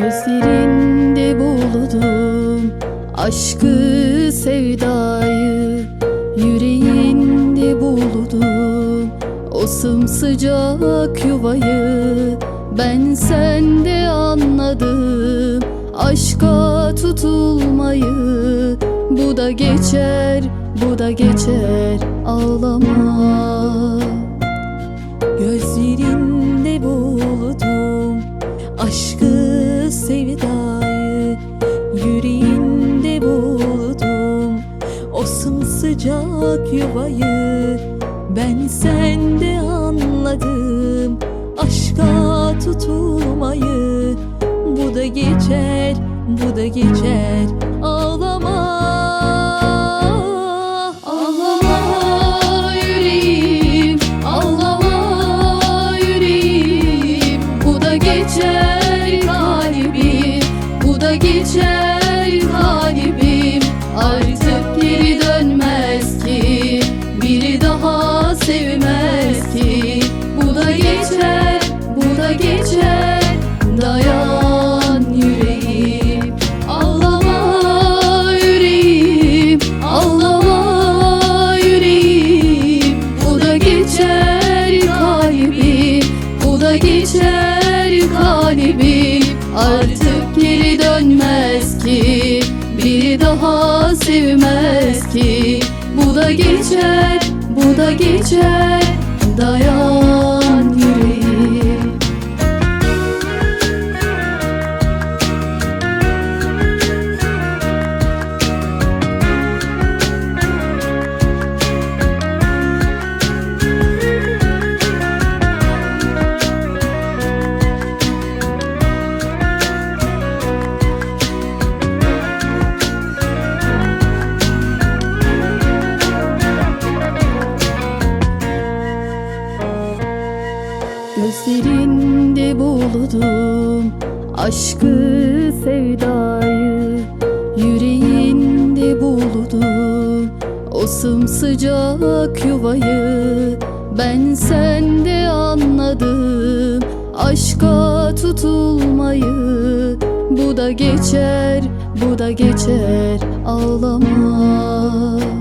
Gözlerinde buldum aşkı sevdayı, yüreğinde buldum o sımsıcak yuvayı. Ben sende anladım aşka tutulmayı. Bu da geçer, bu da geçer, ağlama. Gözlerinde buldum aşkı sevdayı, yüreğinde buldum o sımsıcak yuvayı. Ben sende anladım aşka tutulmayı. Bu da geçer, bu da geçer, ağlama. Ağlama yüreğim, ağlama yüreğim. Bu da geçer kalbim, bu da geçer kalbim. Artık geri dönmez ki, biri daha sevmez ki. Bu da geçer, bu da geçer, dayan yüreğim. Ağlama yüreğim, ağlama yüreğim. Bu da geçer kalbim, bu da geçer kalbim. Artık geri dönmez ki, biri daha sevmez ki. Bu da geçer, bu da geçer, dayan yüreğim. Gözlerinde buldum aşkı sevdayı, yüreğinde buldum o sımsıcak yuvayı. Ben sende anladım aşka tutulmayı. Bu da geçer, bu da geçer, ağlama.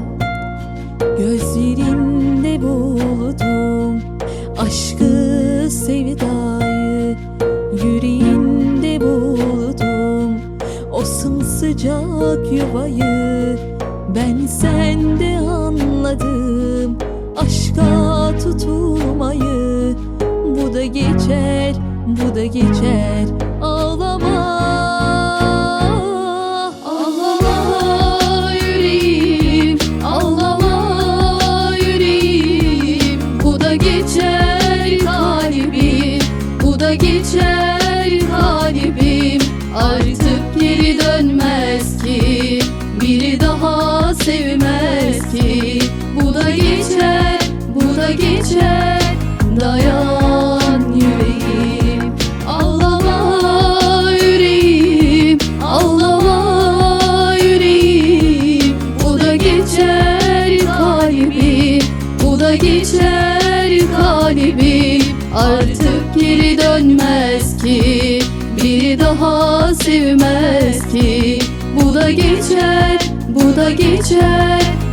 Gözlerinde buldum aşkı sevdayı, yüreğinde buldum o sımsıcak yuvayı. Ben sende anladım aşka tutulmayı. Bu da geçer, bu da geçer, ağlama. Ağlama yüreğim, ağlama yüreğim. Bu da geçer kalbim, bu da geçer kalbim. Artık geri dönmez ki, biri daha sevmez ki. Bu da geçer, bu da geçer, dayan yüreğim. Ağlama yüreğim, ağlama yüreğim. Bu da geçer kalbim, bu da geçer kalbim. Artık geri dönmez ki, biri daha sevmez ki. Bu da geçer, bu da geçer,